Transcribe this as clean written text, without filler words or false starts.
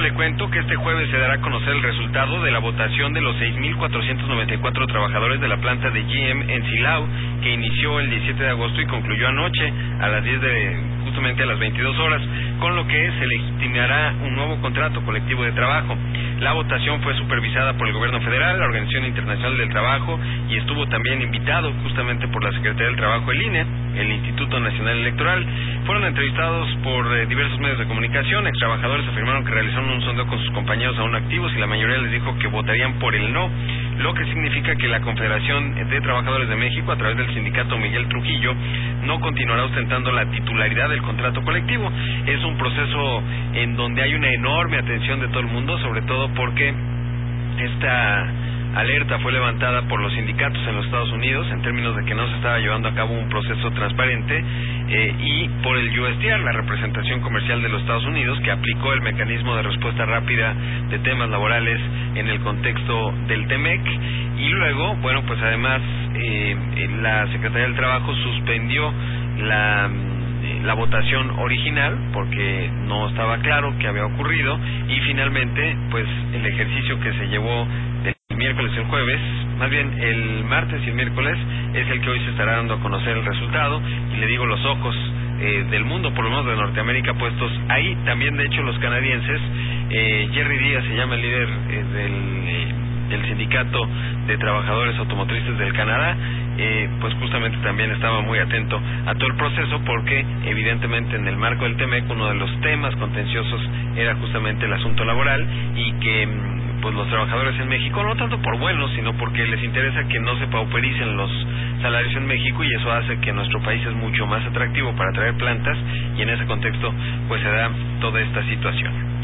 le cuento que este jueves se dará a conocer el resultado de la votación de los 6,494 trabajadores de la planta de GM en Silao, que inició el 17 de agosto y concluyó anoche a las 10 justamente a las 22 horas, con lo que se legitimará un nuevo contrato colectivo de trabajo. La votación fue supervisada por el gobierno federal, la Organización Internacional del Trabajo, y estuvo también invitado justamente por la Secretaría del Trabajo, el INE, el Instituto Nacional Electoral. Fueron entrevistados por diversos medios de comunicación. Extrabajadores afirmaron que realizaron un sondeo con sus compañeros aún activos y la mayoría les dijo que votarían por el no, lo que significa que la Confederación de Trabajadores de México, a través del sindicato Miguel Trujillo, no continuará ostentando la titularidad del contrato colectivo. Es un proceso en donde hay una enorme atención de todo el mundo, sobre todo porque esta alerta fue levantada por los sindicatos en los Estados Unidos en términos de que no se estaba llevando a cabo un proceso transparente y por el USTR, la representación comercial de los Estados Unidos, que aplicó el mecanismo de respuesta rápida de temas laborales en el contexto del TEMEC. Y luego, bueno, pues además la Secretaría del Trabajo suspendió la votación original porque no estaba claro qué había ocurrido, y finalmente pues el ejercicio que se llevó del miércoles y el jueves, más bien el martes y el miércoles, es el que hoy se estará dando a conocer el resultado, y le digo, los ojos del mundo, por lo menos de Norteamérica, puestos ahí. También de hecho los canadienses, Jerry Díaz se llama el líder del sindicato de trabajadores automotrices del Canadá, pues justamente también estaba muy atento a todo el proceso, porque evidentemente en el marco del TEMEC uno de los temas contenciosos era justamente el asunto laboral, y que pues los trabajadores en México, no tanto por buenos, sino porque les interesa que no se paupericen los salarios en México, y eso hace que nuestro país es mucho más atractivo para traer plantas, y en ese contexto pues se da toda esta situación.